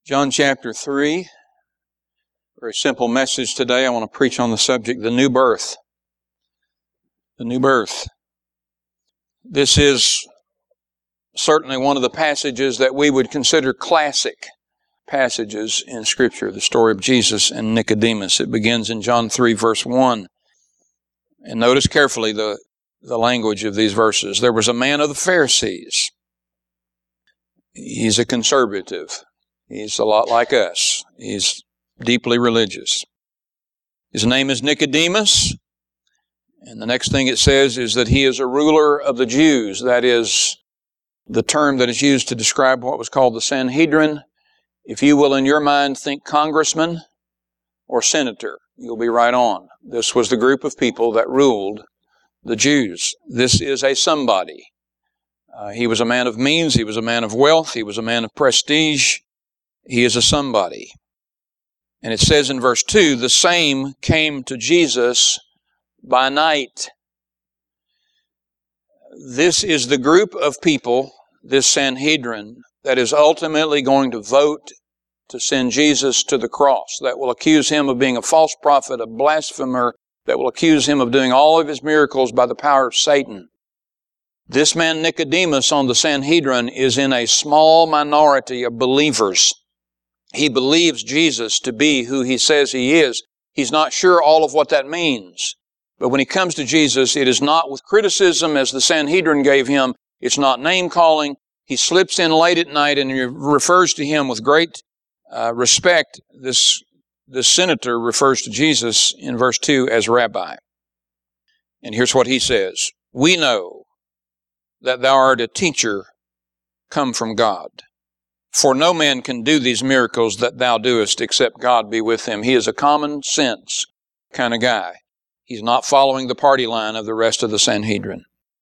John chapter 3, very simple message today. I want to preach on the subject, the new birth. The new birth. This is certainly one of the passages that we would consider classic passages in Scripture, the story of Jesus and Nicodemus. It begins in John 3, verse 1. And notice carefully the language of these verses. There was a man of the Pharisees. He's a conservative. He's a lot like us. He's deeply religious. His name is Nicodemus. And the next thing it says is that he is a ruler of the Jews. That is the term that is used to describe what was called the Sanhedrin. If you will, in your mind, think congressman or senator, you'll be right on. This was the group of people that ruled the Jews. This is a somebody. He was a man of means. He was a man of wealth. He was a man of prestige. He is a somebody. And it says in verse 2, the same came to Jesus by night. This is the group of people, this Sanhedrin, that is ultimately going to vote to send Jesus to the cross, that will accuse him of being a false prophet, a blasphemer, that will accuse him of doing all of his miracles by the power of Satan. This man Nicodemus on the Sanhedrin is in a small minority of believers. He believes Jesus to be who he says he is. He's not sure all of what that means. But when he comes to Jesus, it is not with criticism as the Sanhedrin gave him. It's not name-calling. He slips in late at night and he refers to him with great respect. This senator refers to Jesus in verse 2 as Rabbi. And here's what he says. We know that thou art a teacher come from God. For no man can do these miracles that thou doest except God be with him. He is a common sense kind of guy. He's not following the party line of the rest of the Sanhedrin.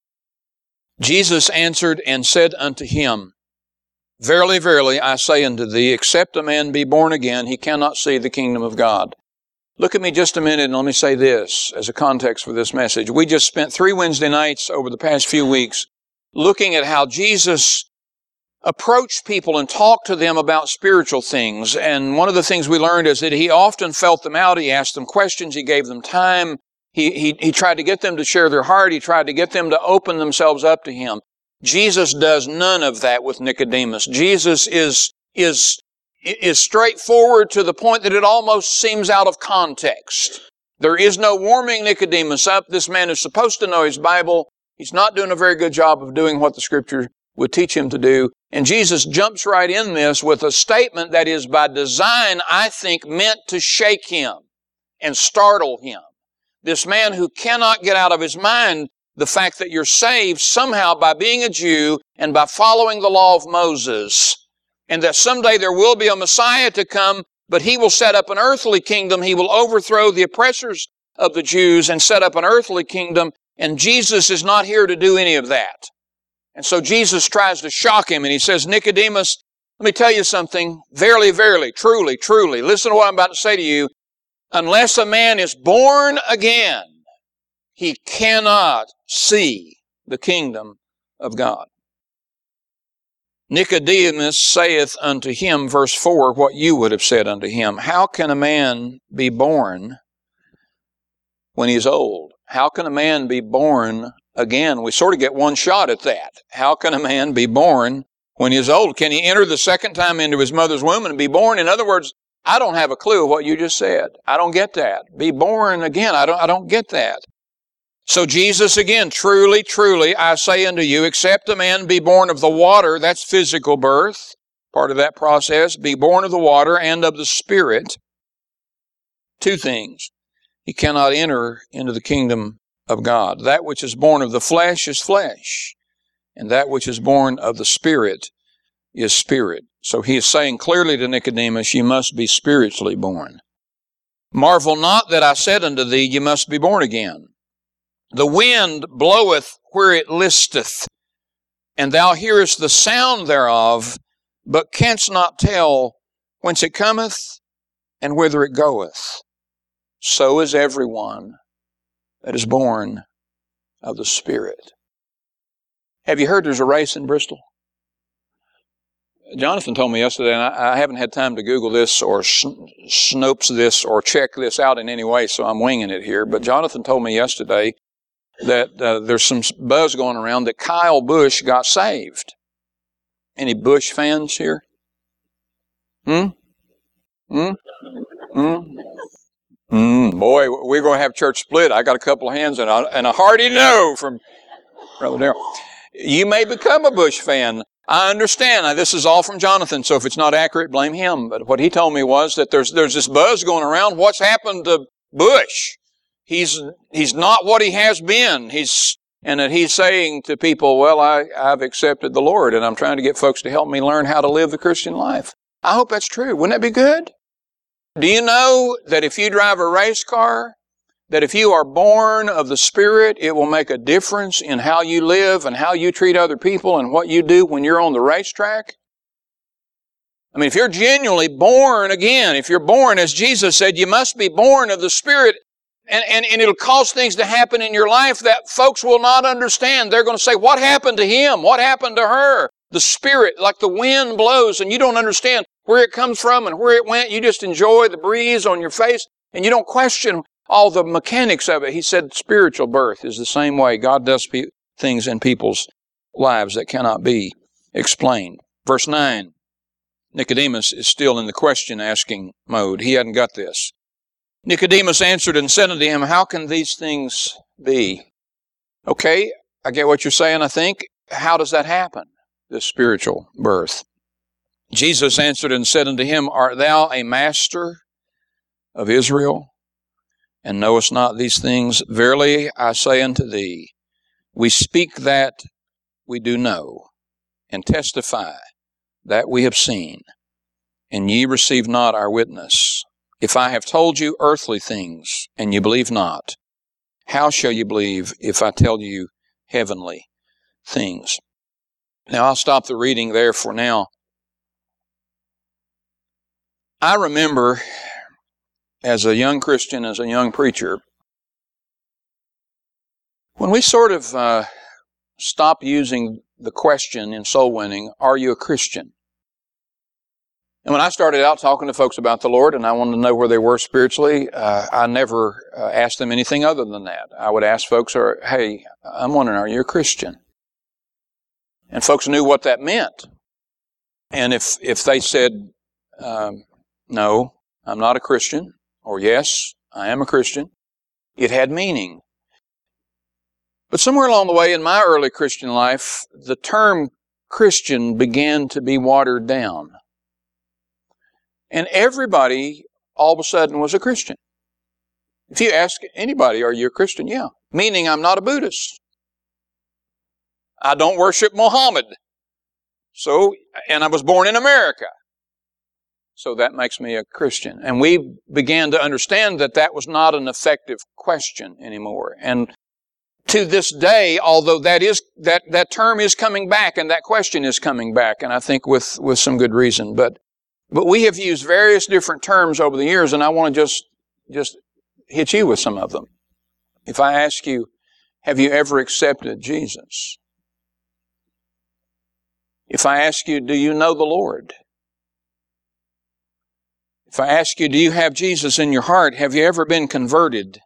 Jesus answered and said unto him, Verily, verily, I say unto thee, except a man be born again, he cannot see the kingdom of God. Look at me just a minute and let me say this as a context for this message. We just spent 3 Wednesday nights over the past few weeks looking at how Jesus approached people and talked to them about spiritual things. And one of the things we learned is that he often felt them out. He asked them questions. He gave them time. He tried to get them to share their heart. He tried to get them to open themselves up to him. Jesus does none of that with Nicodemus. Jesus is straightforward to the point that it almost seems out of context. There is no warming Nicodemus up. This man is supposed to know his Bible. He's not doing a very good job of doing what the Scripture would teach him to do. And Jesus jumps right in this with a statement that is by design, I think, meant to shake him and startle him. This man who cannot get out of his mind the fact that you're saved somehow by being a Jew and by following the law of Moses, and that someday there will be a Messiah to come, but he will set up an earthly kingdom. He will overthrow the oppressors of the Jews and set up an earthly kingdom, and Jesus is not here to do any of that. And so Jesus tries to shock him, and he says, Nicodemus, let me tell you something. Verily, verily, truly, truly, listen to what I'm about to say to you. Unless a man is born again, he cannot see the kingdom of God. Nicodemus saith unto him, verse 4, what you would have said unto him. How can a man be born when he's old? How can a man be born again? We sort of get one shot at that. How can a man be born when he's old? Can he enter the second time into his mother's womb and be born? In other words, I don't have a clue what you just said. I don't get that. Be born again. I don't get that. So Jesus again, truly, truly, I say unto you, except a man be born of the water, that's physical birth, part of that process, be born of the water and of the Spirit. 2 things. He cannot enter into the kingdom of God. That which is born of the flesh is flesh, and that which is born of the Spirit is spirit. So he is saying clearly to Nicodemus, you must be spiritually born. Marvel not that I said unto thee, you must be born again. The wind bloweth where it listeth, and thou hearest the sound thereof, but canst not tell whence it cometh and whither it goeth. So is everyone that is born of the Spirit. Have you heard there's a race in Bristol? Jonathan told me yesterday, and I haven't had time to Google this or Snopes this or check this out in any way, so I'm winging it here. But Jonathan told me yesterday that there's some buzz going around that Kyle Busch got saved. Any Bush fans here? Boy, we're going to have church split. I got a couple of hands and a hearty no from Brother Darrell. You may become a Bush fan. I understand. This is all from Jonathan, so if it's not accurate, blame him. But what he told me was that there's this buzz going around. What's happened to Bush? He's not what he has been. And that he's saying to people, well, I've accepted the Lord, and I'm trying to get folks to help me learn how to live the Christian life. I hope that's true. Wouldn't that be good? Do you know that if you drive a race car, that if you are born of the Spirit, it will make a difference in how you live and how you treat other people and what you do when you're on the racetrack? I mean, if you're genuinely born again, if you're born, as Jesus said, you must be born of the Spirit, and it'll cause things to happen in your life that folks will not understand. They're going to say, what happened to him? What happened to her? The Spirit, like the wind blows, and you don't understand where it comes from and where it went. You just enjoy the breeze on your face, and you don't question all the mechanics of it. He said spiritual birth is the same way. God does things in people's lives that cannot be explained. Verse 9, Nicodemus is still in the question-asking mode. He hadn't got this. Nicodemus answered and said unto him, how can these things be? Okay, I get what you're saying, I think. How does that happen, this spiritual birth? Jesus answered and said unto him, art thou a master of Israel, and knowest not these things? Verily I say unto thee, we speak that we do know, and testify that we have seen, and ye receive not our witness. If I have told you earthly things, and you believe not, how shall you believe if I tell you heavenly things? Now I'll stop the reading there for now. I remember as a young Christian, as a young preacher, when we sort of stopped using the question in soul winning, are you a Christian? And when I started out talking to folks about the Lord and I wanted to know where they were spiritually, I never asked them anything other than that. I would ask folks, hey, I'm wondering, are you a Christian? And folks knew what that meant. And if they said, no, I'm not a Christian, or yes, I am a Christian, it had meaning. But somewhere along the way in my early Christian life, the term Christian began to be watered down. And everybody all of a sudden was a Christian. If you ask anybody, are you a Christian? Yeah. Meaning I'm not a Buddhist. I don't worship Muhammad. And I was born in America. So that makes me a Christian. And we began to understand that that was not an effective question anymore. And to this day, although that term is coming back and that question is coming back, and I think with some good reason, but we have used various different terms over the years, and I want to just hit you with some of them. If I ask you, have you ever accepted Jesus? If I ask you, do you know the Lord? If I ask you, do you have Jesus in your heart? Have you ever been converted?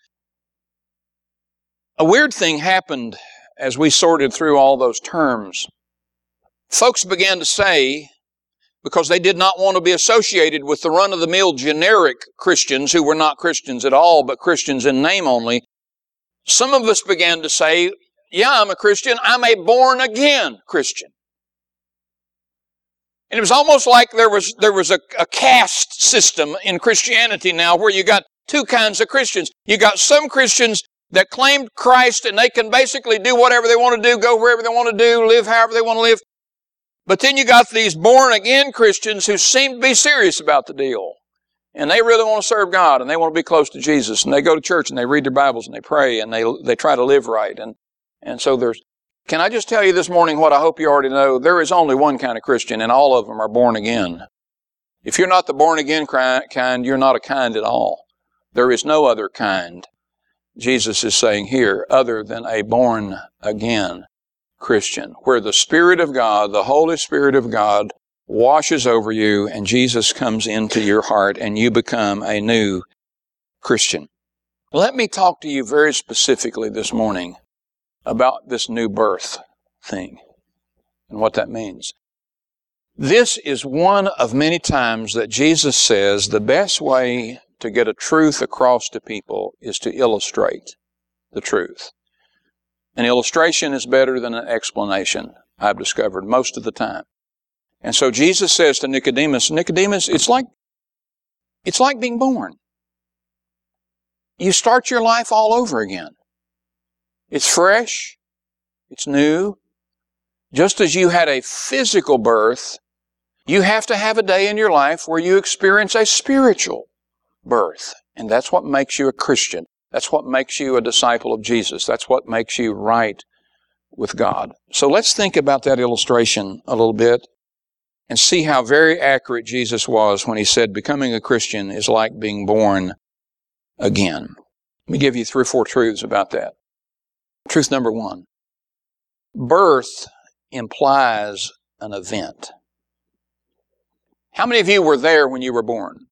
A weird thing happened as we sorted through all those terms. Folks began to say, because they did not want to be associated with the run-of-the-mill generic Christians who were not Christians at all, but Christians in name only, some of us began to say, yeah, I'm a Christian. I'm a born-again Christian. And it was almost like there was a caste system in Christianity now where you got two kinds of Christians. You got some Christians that claimed Christ and they can basically do whatever they want to do, go wherever they want to do, live however they want to live. But then you got these born-again Christians who seem to be serious about the deal. And they really want to serve God and they want to be close to Jesus. And they go to church and they read their Bibles and they pray and they try to live right. And so can I just tell you this morning what I hope you already know? There is only one kind of Christian and all of them are born again. If you're not the born again kind, you're not a kind at all. There is no other kind, Jesus is saying here, other than a born again Christian, where the Spirit of God, the Holy Spirit of God, washes over you, and Jesus comes into your heart, and you become a new Christian. Let me talk to you very specifically this morning about this new birth thing and what that means. This is one of many times that Jesus says the best way to get a truth across to people is to illustrate the truth. An illustration is better than an explanation, I've discovered most of the time. And so Jesus says to Nicodemus, Nicodemus, it's like being born. You start your life all over again. It's fresh. It's new. Just as you had a physical birth, you have to have a day in your life where you experience a spiritual birth. And that's what makes you a Christian. That's what makes you a disciple of Jesus. That's what makes you right with God. So let's think about that illustration a little bit and see how very accurate Jesus was when he said becoming a Christian is like being born again. Let me give you 3 or 4 truths about that. Truth number 1. Birth implies an event. How many of you were there when you were born?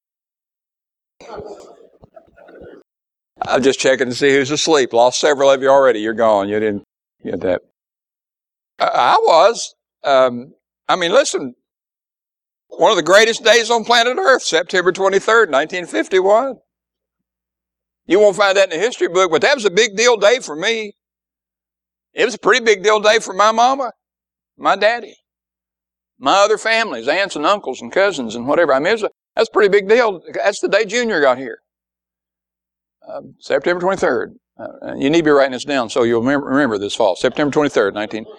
I'm just checking to see who's asleep. Lost several of you already. You're gone. You didn't get that. I was. Listen. One of the greatest days on planet Earth, September 23rd, 1951. You won't find that in the history book, but that was a big deal day for me. It was a pretty big deal day for my mama, my daddy, my other families, aunts and uncles and cousins and whatever. That's a pretty big deal. That's the day Junior got here. September 23rd. You need to be writing this down so you'll remember this fall. September 23rd,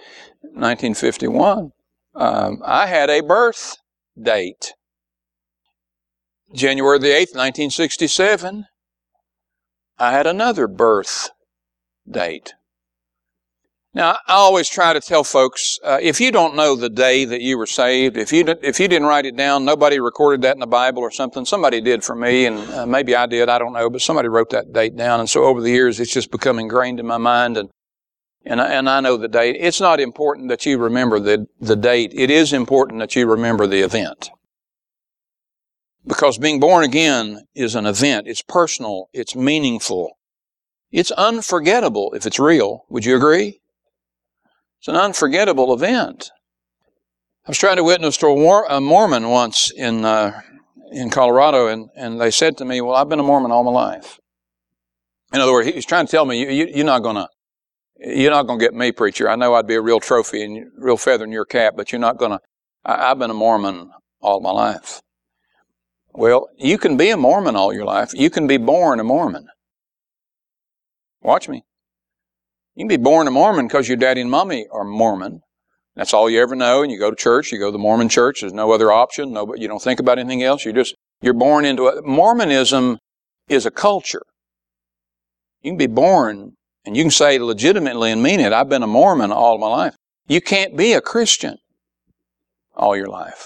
1951. I had a birth date. January the 8th, 1967. I had another birth date. Now, I always try to tell folks, if you don't know the day that you were saved, if you didn't write it down, nobody recorded that in the Bible or something. Somebody did for me, and maybe I did, I don't know, but somebody wrote that date down. And so over the years, it's just become ingrained in my mind, and I know the date. It's not important that you remember the date. It is important that you remember the event. Because being born again is an event. It's personal. It's meaningful. It's unforgettable if it's real. Would you agree? It's an unforgettable event. I was trying to witness to a Mormon once in Colorado, and they said to me, well, I've been a Mormon all my life. In other words, he was trying to tell me, you're not going to get me, preacher. I know I'd be a real trophy and real feather in your cap, but you're not going to. I've been a Mormon all my life. Well, you can be a Mormon all your life. You can be born a Mormon. Watch me. You can be born a Mormon because your daddy and mommy are Mormon. That's all you ever know, and you go to church. You go to the Mormon church. There's no other option. You don't think about anything else. You're born into it. Mormonism is a culture. You can be born, and you can say legitimately and mean it, I've been a Mormon all my life. You can't be a Christian all your life.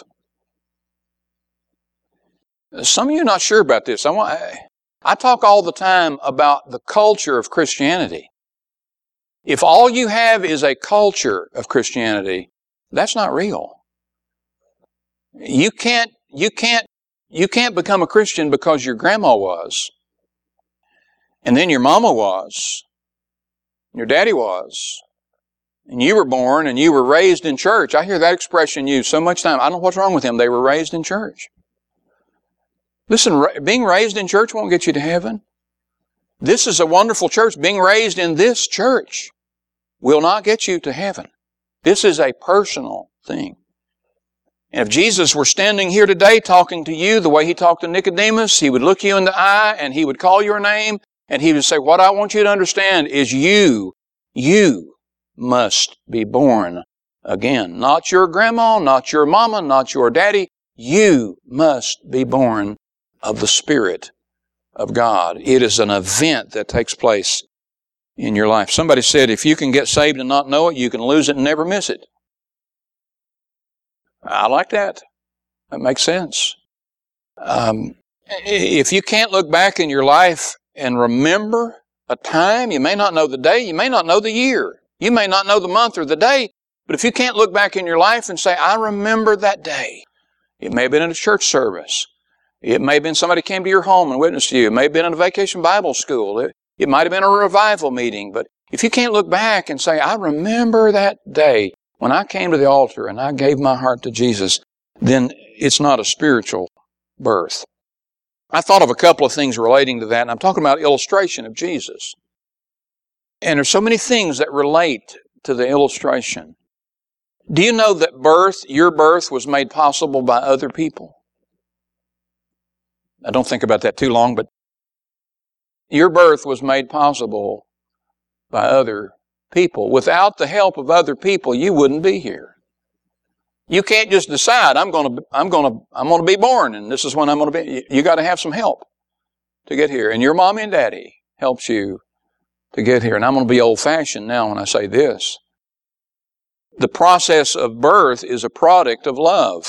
Some of you are not sure about this. I talk all the time about the culture of Christianity. If all you have is a culture of Christianity, that's not real. You can't become a Christian because your grandma was, and then your mama was, and your daddy was, and you were born and you were raised in church. I hear that expression used so much time. I don't know what's wrong with them. They were raised in church. Listen, being raised in church won't get you to heaven. This is a wonderful church. Being raised in this church will not get you to heaven. This is a personal thing. And if Jesus were standing here today talking to you the way he talked to Nicodemus, he would look you in the eye and he would call your name and he would say, what I want you to understand is you must be born again. Not your grandma, not your mama, not your daddy. You must be born of the Spirit of God. It is an event that takes place in your life. Somebody said, if you can get saved and not know it, you can lose it and never miss it. I like that. That makes sense. If you can't look back in your life and remember a time, you may not know the day, you may not know the year, you may not know the month or the day, but if you can't look back in your life and say, I remember that day, It may have been in a church service. It may have been somebody came to your home and witnessed to you. It may have been in a vacation Bible school. It might have been a revival meeting. But if you can't look back and say, I remember that day when I came to the altar and I gave my heart to Jesus, then it's not a spiritual birth. I thought of a couple of things relating to that, and I'm talking about illustration of Jesus. And there's so many things that relate to the illustration. Do you know that your birth was made possible by other people? I don't think about that too long, but your birth was made possible by other people. Without the help of other people, you wouldn't be here. You can't just decide, I'm going to be born, and this is when I'm going to be. You got to have some help to get here. And your mommy and daddy helps you to get here. And I'm going to be old-fashioned now when I say this. The process of birth is a product of love.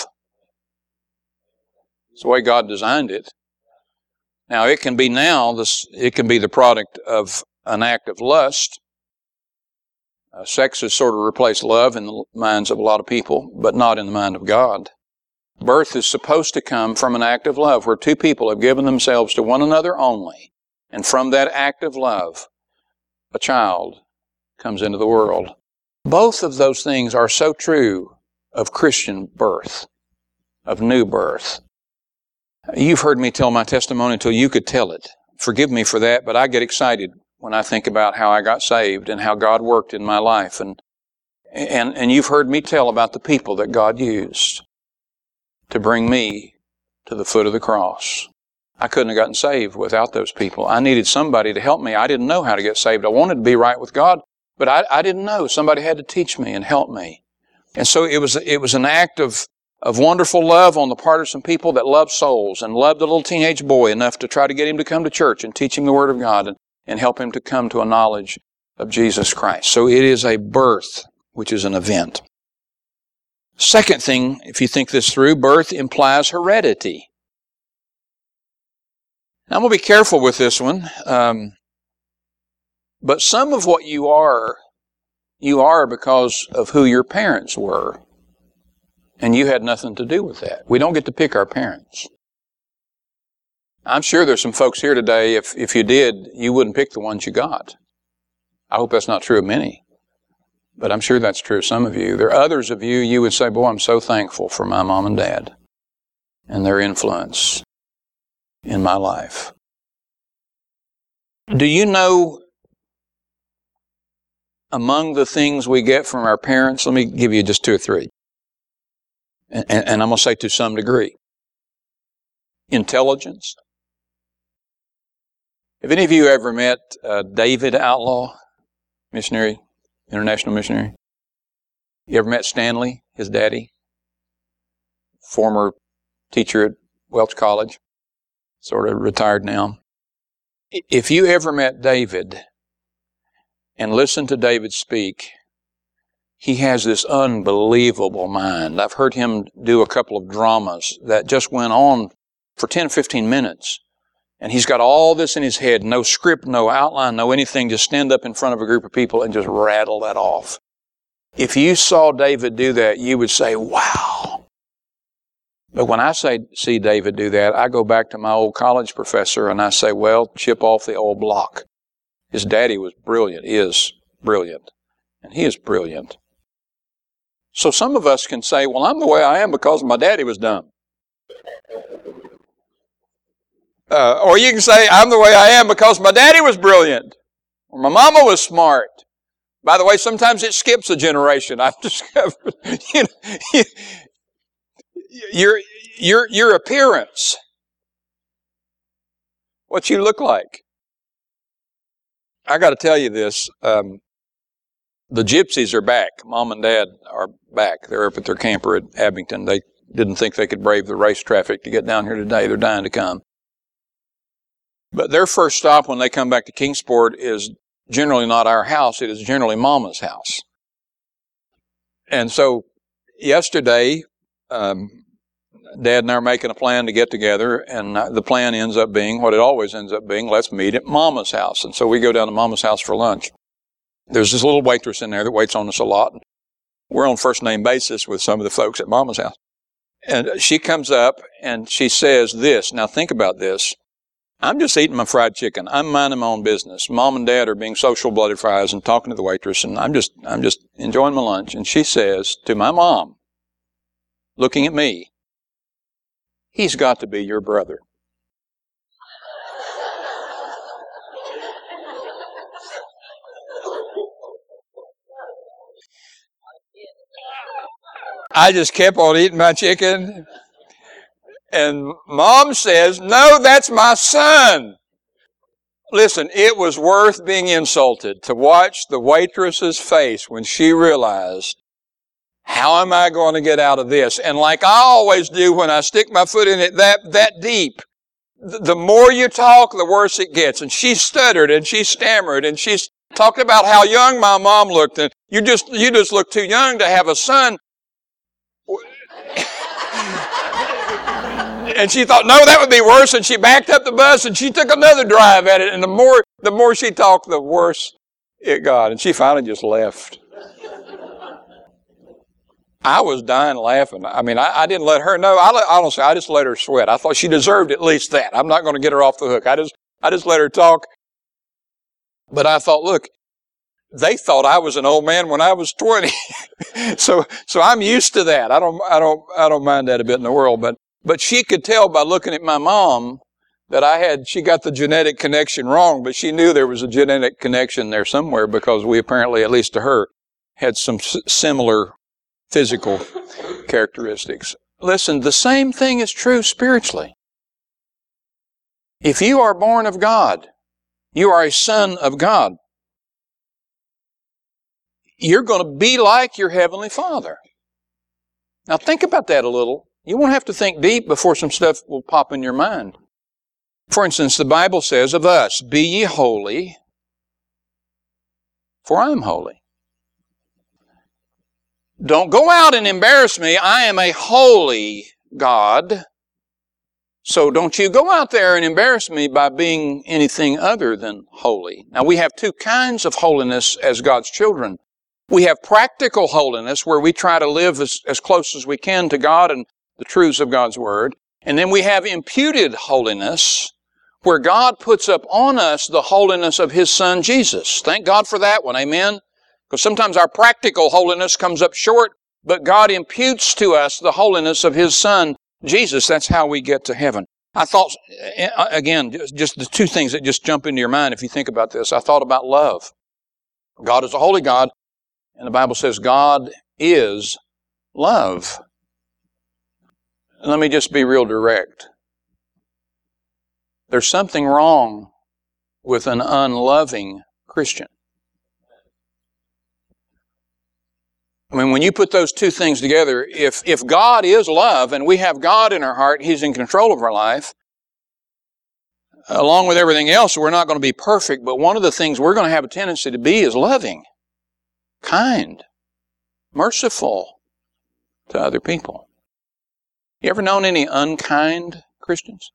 It's the way God designed it. Now, it can be the product of an act of lust. Sex has sort of replaced love in the minds of a lot of people, but not in the mind of God. Birth is supposed to come from an act of love where two people have given themselves to one another only. And from that act of love, a child comes into the world. Both of those things are so true of Christian birth, of new birth. You've heard me tell my testimony until you could tell it. Forgive me for that, but I get excited when I think about how I got saved and how God worked in my life. And you've heard me tell about the people that God used to bring me to the foot of the cross. I couldn't have gotten saved without those people. I needed somebody to help me. I didn't know how to get saved. I wanted to be right with God, but I didn't know. Somebody had to teach me and help me. And so it was an act of wonderful love on the part of some people that loved souls and loved a little teenage boy enough to try to get him to come to church and teach him the Word of God and help him to come to a knowledge of Jesus Christ. So it is a birth, which is an event. Second thing, if you think this through, birth implies heredity. Now, I'm going to be careful with this one. But some of what you are because of who your parents were. And you had nothing to do with that. We don't get to pick our parents. I'm sure there's some folks here today, if you did, you wouldn't pick the ones you got. I hope that's not true of many. But I'm sure that's true of some of you. There are others of you, you would say, boy, I'm so thankful for my mom and dad and their influence in my life. Do you know, among the things we get from our parents, let me give you just two or three. And I'm going to say to some degree. Intelligence. Have any of you ever met David Outlaw, missionary, international missionary? You ever met Stanley, his daddy? Former teacher at Welch College, sort of retired now. If you ever met David and listened to David speak, he has this unbelievable mind. I've heard him do a couple of dramas that just went on for 10, 15 minutes. And he's got all this in his head, no script, no outline, no anything, just stand up in front of a group of people and just rattle that off. If you saw David do that, you would say, wow. But when I see David do that, I go back to my old college professor and I say, well, chip off the old block. His daddy was brilliant, is brilliant, and he is brilliant. So some of us can say, well, I'm the way I am because my daddy was dumb. Or you can say, I'm the way I am because my daddy was brilliant. Or my mama was smart. By the way, sometimes it skips a generation. I've discovered, your appearance, what you look like. I got to tell you this. The gypsies are back. Mom and Dad are back. They're up at their camper at Abington. They didn't think they could brave the race traffic to get down here today. They're dying to come. But their first stop when they come back to Kingsport is generally not our house. It is generally Mama's house. And so yesterday, Dad and I are making a plan to get together, and the plan ends up being what it always ends up being, let's meet at Mama's house. And so we go down to Mama's house for lunch. There's this little waitress in there that waits on us a lot. We're on first name basis with some of the folks at Mama's house. And she comes up and she says this. Now think about this. I'm just eating my fried chicken. I'm minding my own business. Mom and Dad are being social butterflies and talking to the waitress, and I'm just enjoying my lunch. And she says to my mom, looking at me, "He's got to be your brother." I just kept on eating my chicken. And Mom says, "No, that's my son." Listen, it was worth being insulted to watch the waitress's face when she realized, how am I going to get out of this? And like I always do when I stick my foot in it that deep, the more you talk, the worse it gets. And she stuttered and she stammered and she talked about how young my mom looked. And you just look too young to have a son. And she thought, no, that would be worse. And she backed up the bus and she took another drive at it. And the more she talked, the worse it got. And she finally just left. I was dying laughing. I mean, I didn't let her know. Honestly, I just let her sweat. I thought she deserved at least that. I'm not going to get her off the hook. I just let her talk. But I thought, look, they thought I was an old man when I was 20. So I'm used to that. I don't mind that a bit in the world. But she could tell by looking at my mom that she got the genetic connection wrong, but she knew there was a genetic connection there somewhere because we apparently, at least to her, had some similar physical characteristics. Listen, the same thing is true spiritually. If you are born of God, you are a son of God. You're going to be like your Heavenly Father. Now think about that a little. You won't have to think deep before some stuff will pop in your mind. For instance, the Bible says of us, "Be ye holy, for I am holy." Don't go out and embarrass me. I am a holy God. So don't you go out there and embarrass me by being anything other than holy. Now we have two kinds of holiness as God's children. We have practical holiness where we try to live as close as we can to God and the truths of God's Word. And then we have imputed holiness where God puts up on us the holiness of His Son Jesus. Thank God for that one. Amen? Because sometimes our practical holiness comes up short, but God imputes to us the holiness of His Son Jesus. That's how we get to heaven. I thought, again, just the two things that just jump into your mind if you think about this. I thought about love. God is a holy God, and the Bible says God is love. Let me just be real direct. There's something wrong with an unloving Christian. I mean, when you put those two things together, if God is love and we have God in our heart, He's in control of our life, along with everything else, we're not going to be perfect, but one of the things we're going to have a tendency to be is loving, kind, merciful to other people. You ever known any unkind Christians?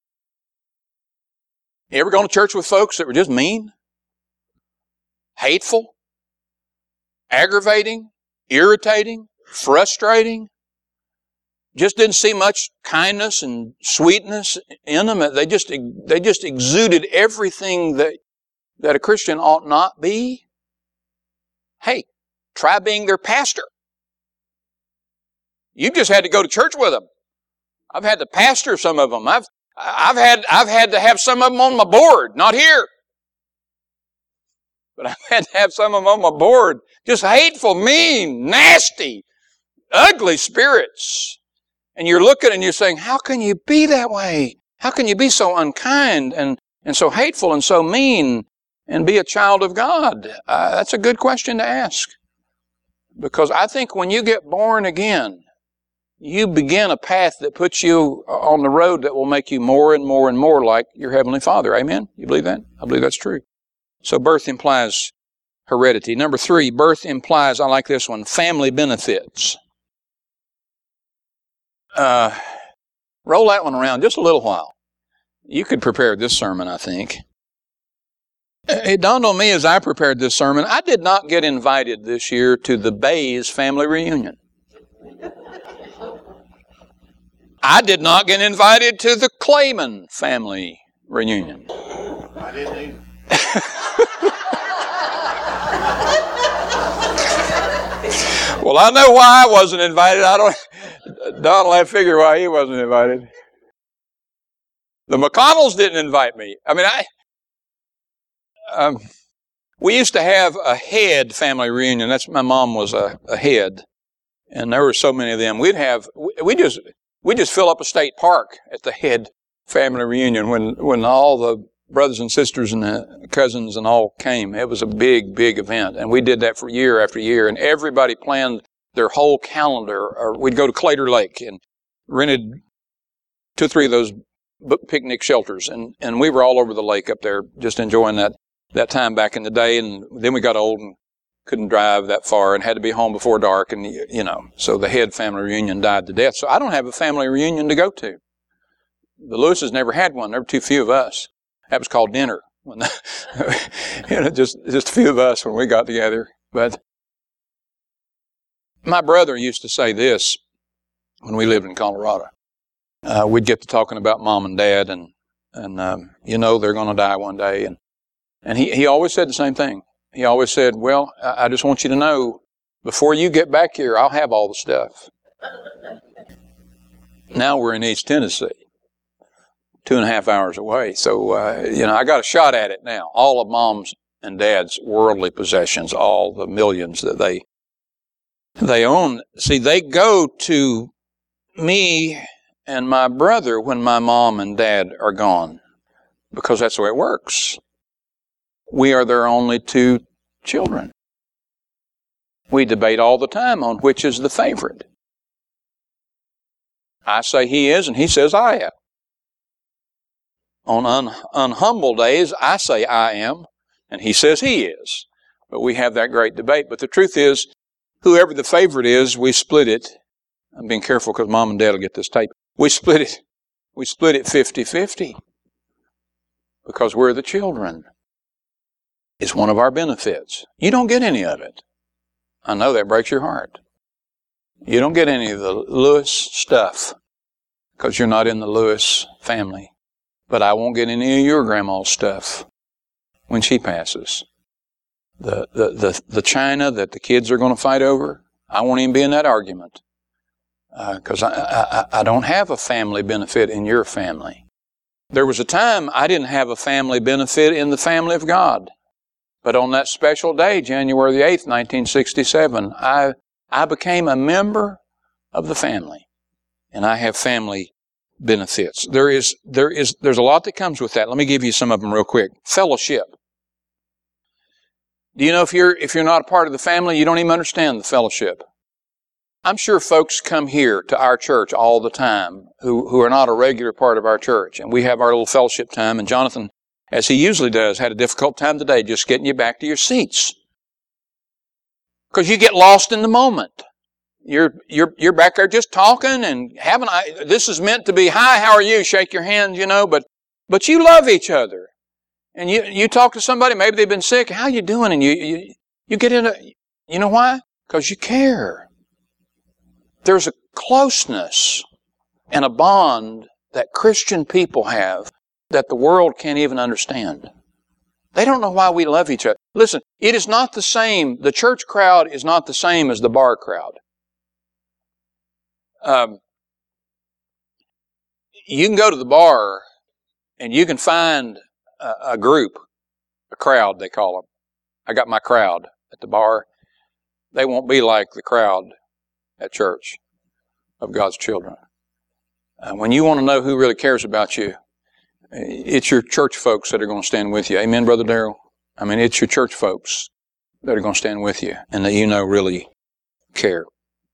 You ever gone to church with folks that were just mean, hateful, aggravating, irritating, frustrating? Just didn't see much kindness and sweetness in them. They just exuded everything that a Christian ought not be. Hey, try being their pastor. You just had to go to church with them. I've had to pastor some of them. I've had to have some of them on my board, not here. But I've had to have some of them on my board. Just hateful, mean, nasty, ugly spirits. And you're looking and you're saying, how can you be that way? How can you be so unkind and so hateful and so mean and be a child of God? That's a good question to ask. Because I think when you get born again, you begin a path that puts you on the road that will make you more and more and more like your Heavenly Father. Amen? You believe that? I believe that's true. So birth implies heredity. Number 3, birth implies, I like this one, family benefits. Roll that one around just a little while. You could prepare this sermon, I think. It dawned on me as I prepared this sermon, I did not get invited this year to the Bays family reunion. I did not get invited to the Clayman family reunion. I didn't either. Well, I know why I wasn't invited. Donald, I figure why he wasn't invited. The McConnells didn't invite me. I mean, we used to have a Head family reunion. My mom was a Head, and there were so many of them. We just fill up a state park at the Head family reunion when all the brothers and sisters and the cousins and all came. It was a big, big event, and we did that for year after year, and everybody planned their whole calendar. Or we'd go to Clater Lake and rented 2 or 3 of those picnic shelters, and we were all over the lake up there just enjoying that time back in the day. And then we got old and couldn't drive that far and had to be home before dark, and so the Head family reunion died to death. So I don't have a family reunion to go to. The Lewises never had one. There were too few of us. That was called dinner. Just a few of us when we got together. But my brother used to say this when we lived in Colorado. We'd get to talking about Mom and Dad, and they're going to die one day. And he always said the same thing. He always said, well, I just want you to know, before you get back here, I'll have all the stuff. Now we're in East Tennessee, 2.5 hours away. So, I got a shot at it now. All of Mom's and Dad's worldly possessions, all the millions that they own. See, they go to me and my brother when my mom and dad are gone, because that's the way it works. We are their only 2 children. We debate all the time on which is the favorite. I say he is, and he says I am. On unhumble days, I say I am, and he says he is. But we have that great debate. But the truth is, whoever the favorite is, we split it. I'm being careful because Mom and Dad will get this tape. We split it 50-50 because we're the children. It's one of our benefits. You don't get any of it. I know that breaks your heart. You don't get any of the Lewis stuff because you're not in the Lewis family. But I won't get any of your grandma's stuff when she passes. The china that the kids are going to fight over, I won't even be in that argument because I don't have a family benefit in your family. There was a time I didn't have a family benefit in the family of God. But on that special day, January the 8th, 1967, I became a member of the family. And I have family benefits. There's a lot that comes with that. Let me give you some of them real quick. Fellowship. Do you know if you're not a part of the family, you don't even understand the fellowship? I'm sure folks come here to our church all the time who are not a regular part of our church. And we have our little fellowship time. And Jonathan, as he usually does, had a difficult time today just getting you back to your seats. Because you get lost in the moment. You're back there just talking and this is meant to be, hi, how are you? Shake your hand, but you love each other. And you talk to somebody, maybe they've been sick, how you doing? And you get into, you know why? Because you care. There's a closeness and a bond that Christian people have that the world can't even understand. They don't know why we love each other. Listen, it is not the same. The church crowd is not the same as the bar crowd. You can go to the bar and you can find a group, a crowd they call them. I got my crowd at the bar. They won't be like the crowd at church of God's children. When you want to know who really cares about you, it's your church folks that are going to stand with you. Amen, Brother Darrell? I mean, it's your church folks that are going to stand with you and that really care.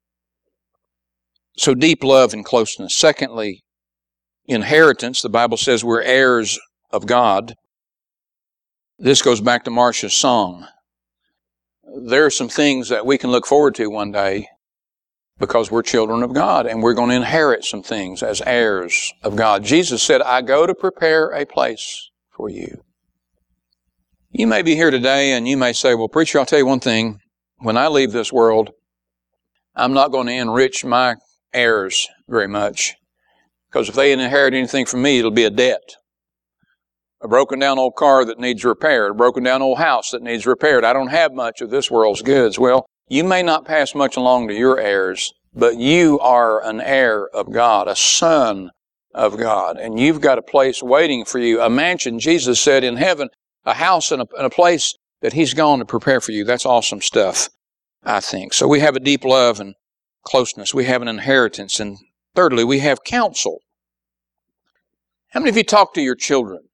So deep love and closeness. Secondly, inheritance. The Bible says we're heirs of God. This goes back to Marcia's song. There are some things that we can look forward to one day because we're children of God and we're going to inherit some things as heirs of God. Jesus said, I go to prepare a place for you. You may be here today and you may say, well, preacher, I'll tell you one thing. When I leave this world, I'm not going to enrich my heirs very much. Because if they inherit anything from me, it'll be a debt. A broken down old car that needs repaired, a broken down old house that needs repaired. I don't have much of this world's goods. Well, you may not pass much along to your heirs, but you are an heir of God, a son of God. And you've got a place waiting for you, a mansion, Jesus said, in heaven, a house and a place that He's gone to prepare for you. That's awesome stuff, I think. So we have a deep love and closeness. We have an inheritance. And thirdly, we have counsel. How many of you talk to your children?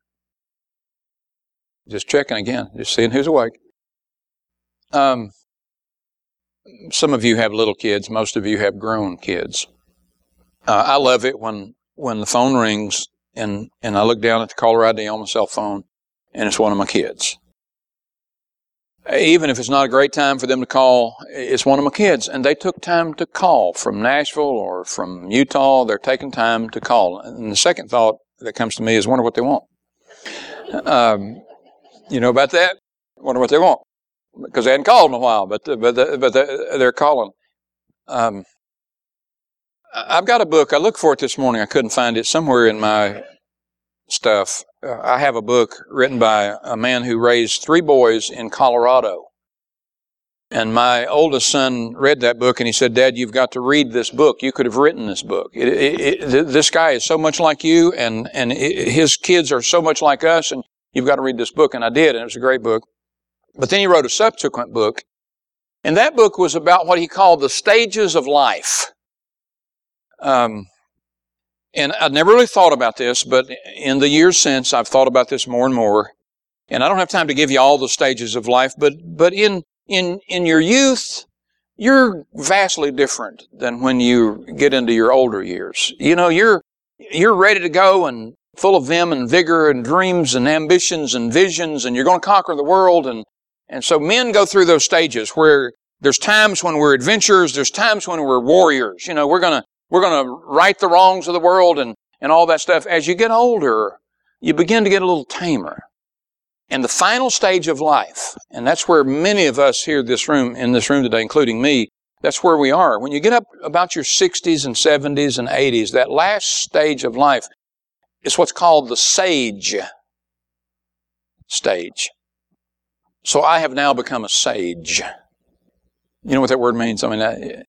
Just checking again, just seeing who's awake. Some of you have little kids. Most of you have grown kids. I love it when the phone rings and I look down at the caller ID on my cell phone and it's one of my kids. Even if it's not a great time for them to call, it's one of my kids. And they took time to call from Nashville or from Utah. They're taking time to call. And the second thought that comes to me is, wonder what they want. You know about that? Wonder what they want. Because they hadn't called in a while, but they're calling. I've got a book. I looked for it this morning. I couldn't find it somewhere in my stuff. I have a book written by a man who raised 3 boys in Colorado. And my oldest son read that book and he said, Dad, you've got to read this book. You could have written this book. This guy is so much like you and his kids are so much like us and you've got to read this book. And I did, and it was a great book. But then he wrote a subsequent book. And that book was about what he called the stages of life. And I'd never really thought about this, but in the years since, I've thought about this more and more. And I don't have time to give you all the stages of life, but in your youth, you're vastly different than when you get into your older years. You know, you're ready to go and full of vim and vigor and dreams and ambitions and visions, and you're going to conquer the world. And so men go through those stages where there's times when we're adventurers, there's times when we're warriors. You know, we're going to right the wrongs of the world and all that stuff. As you get older, you begin to get a little tamer. And the final stage of life, and that's where many of us here in this room today, including me, that's where we are. When you get up about your 60s and 70s and 80s, that last stage of life is what's called the sage stage. So I have now become a sage. You know what that word means? I mean,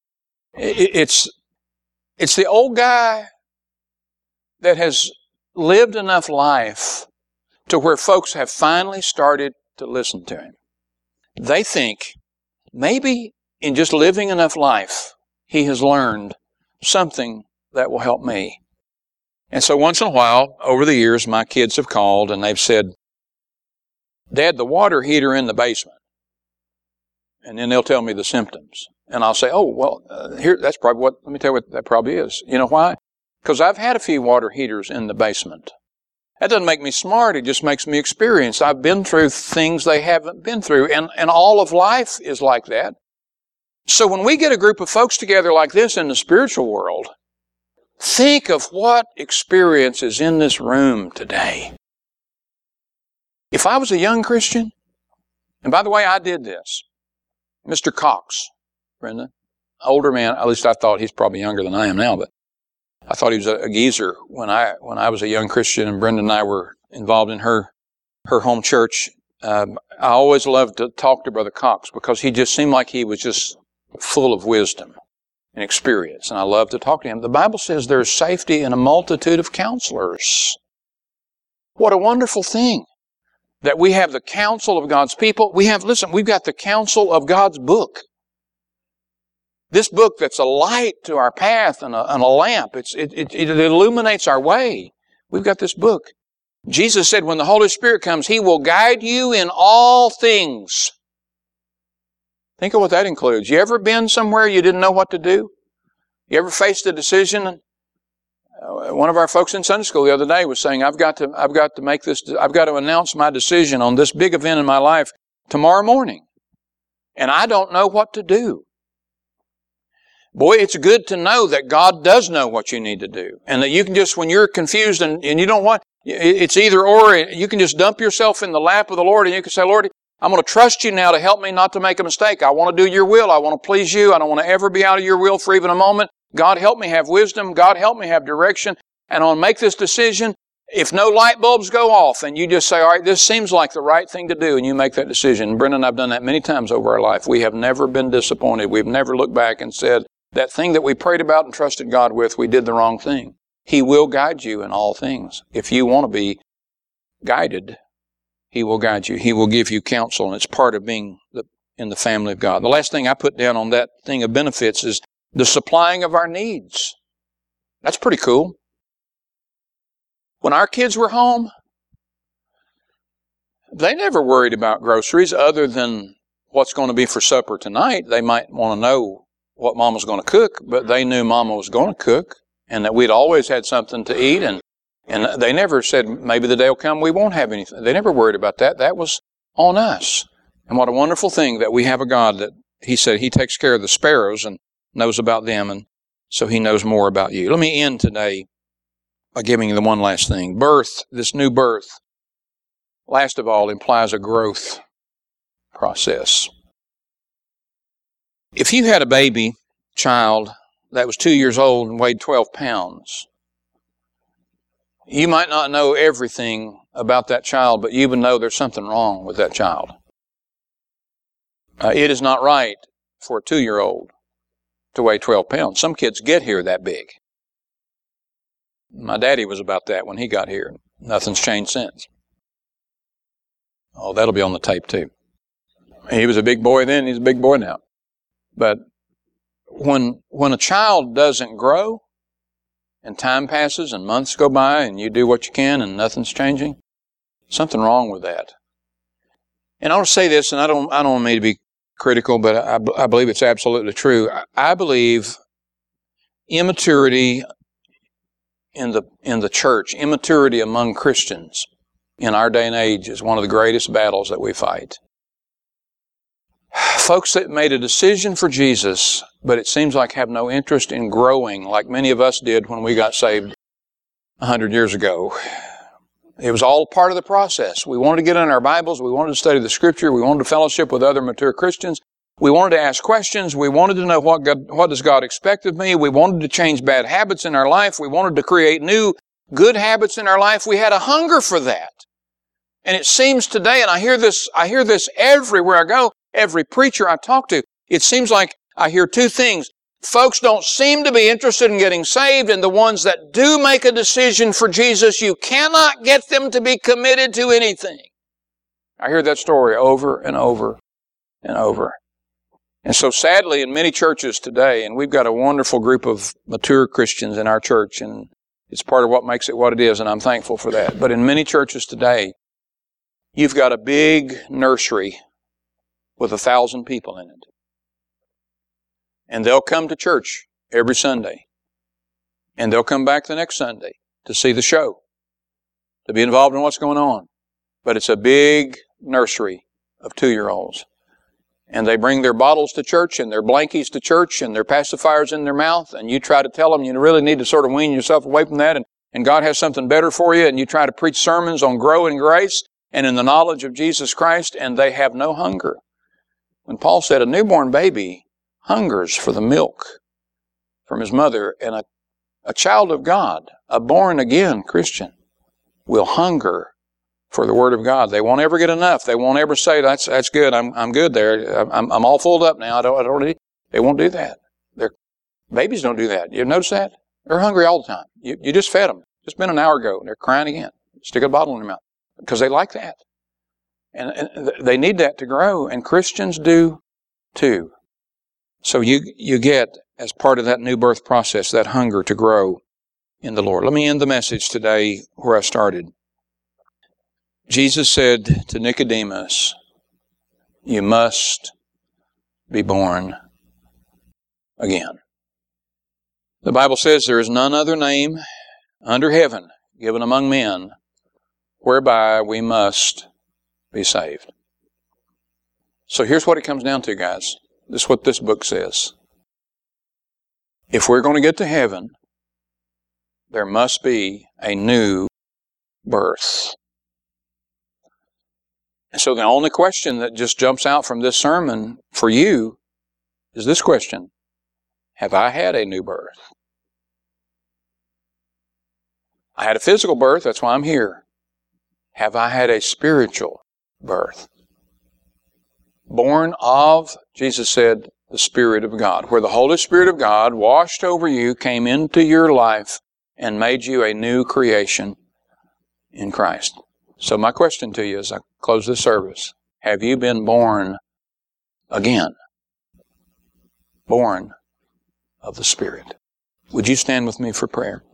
it's the old guy that has lived enough life to where folks have finally started to listen to him. They think maybe in just living enough life, he has learned something that will help me. And so once in a while, over the years, my kids have called and they've said, Dad, the water heater in the basement. And then they'll tell me the symptoms. And I'll say, oh, well, let me tell you what that probably is. You know why? Because I've had a few water heaters in the basement. That doesn't make me smart. It just makes me experienced. I've been through things they haven't been through. And all of life is like that. So when we get a group of folks together like this in the spiritual world, think of what experience is in this room today. If I was a young Christian, and by the way, I did this. Mr. Cox, Brenda, older man, at least I thought he's probably younger than I am now, but I thought he was a geezer when I was a young Christian and Brenda and I were involved in her home church. I always loved to talk to Brother Cox because he just seemed like he was just full of wisdom and experience, and I love to talk to him. The Bible says there's safety in a multitude of counselors. What a wonderful thing that we have the counsel of God's people. We've got the counsel of God's book. This book that's a light to our path and a lamp. It illuminates our way. We've got this book. Jesus said when the Holy Spirit comes, He will guide you in all things. Think of what that includes. You ever been somewhere you didn't know what to do? You ever faced a decision? One of our folks in Sunday school the other day was saying, I've got to announce my decision on this big event in my life tomorrow morning. And I don't know what to do. Boy, it's good to know that God does know what you need to do. And that you can just, when you're confused and you don't want, it's either or, you can just dump yourself in the lap of the Lord and you can say, Lord, I'm going to trust you now to help me not to make a mistake. I want to do your will. I want to please you. I don't want to ever be out of your will for even a moment. God, help me have wisdom. God, help me have direction. and I'll make this decision. If no light bulbs go off and you just say, all right, this seems like the right thing to do, and you make that decision. Brenda and I have done that many times over our life. We have never been disappointed. We've never looked back and said, that thing that we prayed about and trusted God with, we did the wrong thing. He will guide you in all things. If you want to be guided, He will guide you. He will give you counsel, and it's part of being in the family of God. The last thing I put down on that thing of benefits is the supplying of our needs. That's pretty cool. When our kids were home, they never worried about groceries other than what's going to be for supper tonight. They might want to know what Mama's going to cook, but they knew Mama was going to cook and that we'd always had something to eat. And they never said, maybe the day will come we won't have anything. They never worried about that. That was on us. And what a wonderful thing that we have a God that He said He takes care of the sparrows and knows about them, and so He knows more about you. Let me end today by giving you the one last thing. Birth, this new birth, last of all, implies a growth process. If you had a baby child that was 2 years old and weighed 12 pounds, you might not know everything about that child, but you would know there's something wrong with that child. It is not right for a 2-year-old to weigh 12 pounds. Some kids get here that big. My daddy was about that when he got here. Nothing's changed since. Oh, that'll be on the tape too. He was a big boy then, he's a big boy now. But when a child doesn't grow, and time passes and months go by and you do what you can and nothing's changing, something wrong with that. And I'll say this, and I don't want me to be critical, but I believe it's absolutely true. I believe immaturity in the church, immaturity among Christians in our day and age is one of the greatest battles that we fight. Folks that made a decision for Jesus, but it seems like have no interest in growing like many of us did when we got saved 100 years ago. It was all part of the process. We wanted to get in our Bibles. We wanted to study the Scripture. We wanted to fellowship with other mature Christians. We wanted to ask questions. We wanted to know what does God expect of me. We wanted to change bad habits in our life. We wanted to create new good habits in our life. We had a hunger for that. And it seems today, and I hear this everywhere I go, every preacher I talk to, it seems like I hear two things. Folks don't seem to be interested in getting saved, and the ones that do make a decision for Jesus, you cannot get them to be committed to anything. I hear that story over and over and over. And so sadly, in many churches today, and we've got a wonderful group of mature Christians in our church, and it's part of what makes it what it is, and I'm thankful for that. But in many churches today, you've got a big nursery with 1,000 people in it. And they'll come to church every Sunday. And they'll come back the next Sunday to see the show, to be involved in what's going on. But it's a big nursery of 2-year-olds. And they bring their bottles to church and their blankies to church and their pacifiers in their mouth. And you try to tell them you really need to sort of wean yourself away from that. And God has something better for you. And you try to preach sermons on growing grace and in the knowledge of Jesus Christ. And they have no hunger. When Paul said a newborn baby hungers for the milk from his mother, and a child of God, a born-again Christian, will hunger for the Word of God. They won't ever get enough. They won't ever say, that's good, I'm good there. I'm all filled up now. I don't need. They won't do that. Babies don't do that. You notice that? They're hungry all the time. You just fed them. Just been an hour ago, and they're crying again. Stick a bottle in their mouth. Because they like that. And they need that to grow, and Christians do too. So you get, as part of that new birth process, that hunger to grow in the Lord. Let me end the message today where I started. Jesus said to Nicodemus, you must be born again. The Bible says there is none other name under heaven given among men whereby we must be saved. So here's what it comes down to, guys. This is what this book says. If we're going to get to heaven, there must be a new birth. And so the only question that just jumps out from this sermon for you is this question. Have I had a new birth? I had a physical birth, that's why I'm here. Have I had a spiritual birth? Born of, Jesus said, the Spirit of God, where the Holy Spirit of God washed over you, came into your life, and made you a new creation in Christ. So my question to you as I close this service, have you been born again? Born of the Spirit. Would you stand with me for prayer?